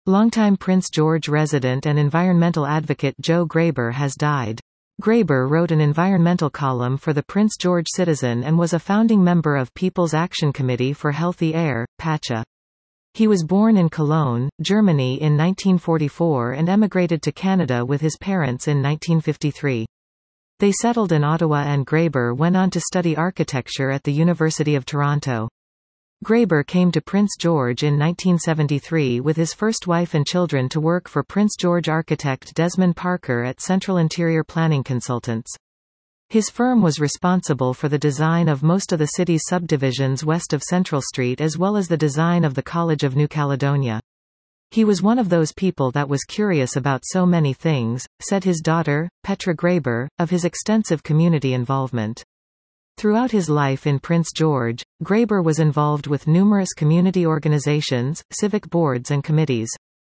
Longtime Prince George resident and environmental advocate Joe Graeber has died. Graeber wrote an environmental column for the Prince George Citizen and was a founding member of People's Action Committee for Healthy Air, PACHA. He was born in Cologne, Germany in 1944 and emigrated to Canada with his parents in 1953. They settled in Ottawa and Graeber went on to study architecture at the University of Toronto. Graeber came to Prince George in 1973 with his first wife and children to work for Prince George architect Desmond Parker at Central Interior Planning Consultants. His firm was responsible for the design of most of the city's subdivisions west of Central Street as well as the design of the College of New Caledonia. He was one of those people that was curious about so many things, said his daughter, Petra Graeber, of his extensive community involvement. Throughout his life in Prince George, Graeber was involved with numerous community organizations, civic boards and committees.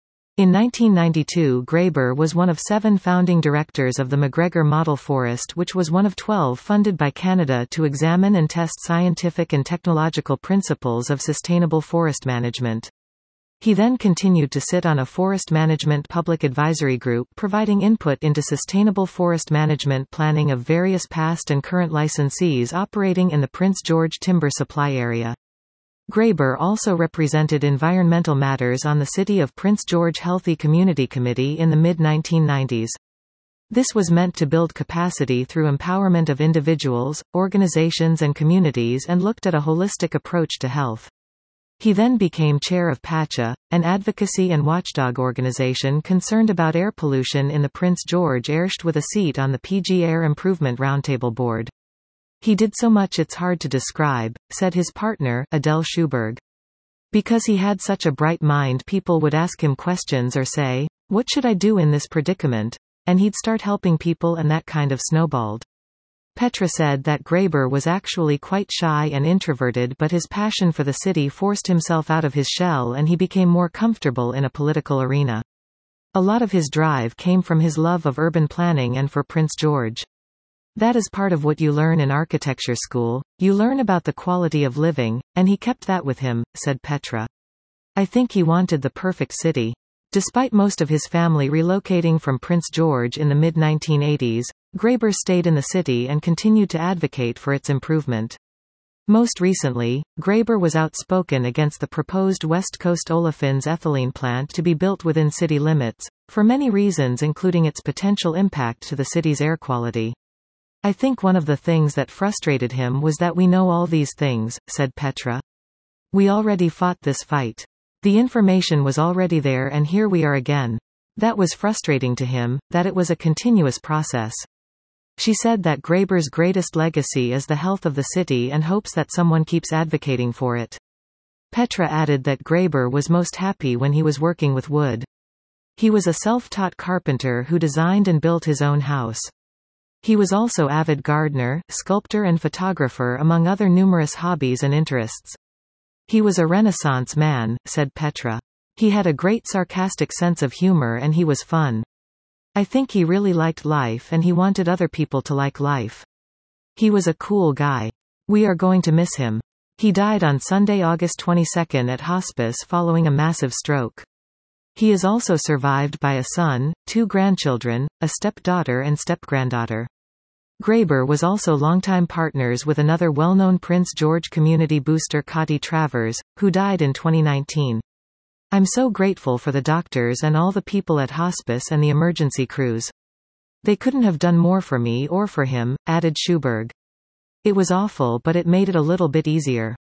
In 1992 Graeber was one of 7 founding directors of the McGregor Model Forest, which was one of 12 funded by Canada to examine and test scientific and technological principles of sustainable forest management. He then continued to sit on a forest management public advisory group providing input into sustainable forest management planning of various past and current licensees operating in the Prince George timber supply area. Graeber also represented environmental matters on the City of Prince George Healthy Community Committee in the mid-1990s. This was meant to build capacity through empowerment of individuals, organizations and communities and looked at a holistic approach to health. He then became chair of PACHA, an advocacy and watchdog organization concerned about air pollution in the Prince George Airshed with a seat on the PG Air Improvement Roundtable Board. He did so much it's hard to describe, said his partner, Adele Schuberg. Because he had such a bright mind, people would ask him questions or say, "What should I do in this predicament?" And he'd start helping people and that kind of snowballed. Petra said that Graeber was actually quite shy and introverted, but his passion for the city forced himself out of his shell and he became more comfortable in a political arena. A lot of his drive came from his love of urban planning and for Prince George. That is part of what you learn in architecture school, you learn about the quality of living, and he kept that with him, said Petra. I think he wanted the perfect city. Despite most of his family relocating from Prince George in the mid-1980s, Graeber stayed in the city and continued to advocate for its improvement. Most recently, Graeber was outspoken against the proposed West Coast Olefins ethylene plant to be built within city limits, for many reasons including its potential impact to the city's air quality. I think one of the things that frustrated him was that we know all these things, said Petra. We already fought this fight. The information was already there and here we are again. That was frustrating to him, that it was a continuous process. She said that Graeber's greatest legacy is the health of the city and hopes that someone keeps advocating for it. Petra added that Graeber was most happy when he was working with wood. He was a self-taught carpenter who designed and built his own house. He was also avid gardener, sculptor and photographer among other numerous hobbies and interests. He was a Renaissance man, said Petra. He had a great sarcastic sense of humor and he was fun. I think he really liked life and he wanted other people to like life. He was a cool guy. We are going to miss him. He died on Sunday, August 22 at hospice following a massive stroke. He is also survived by a son, 2 grandchildren, a stepdaughter and stepgranddaughter. Graeber was also longtime partners with another well-known Prince George community booster, Cotty Travers, who died in 2019. I'm so grateful for the doctors and all the people at hospice and the emergency crews. They couldn't have done more for me or for him, added Schuberg. It was awful, but it made it a little bit easier.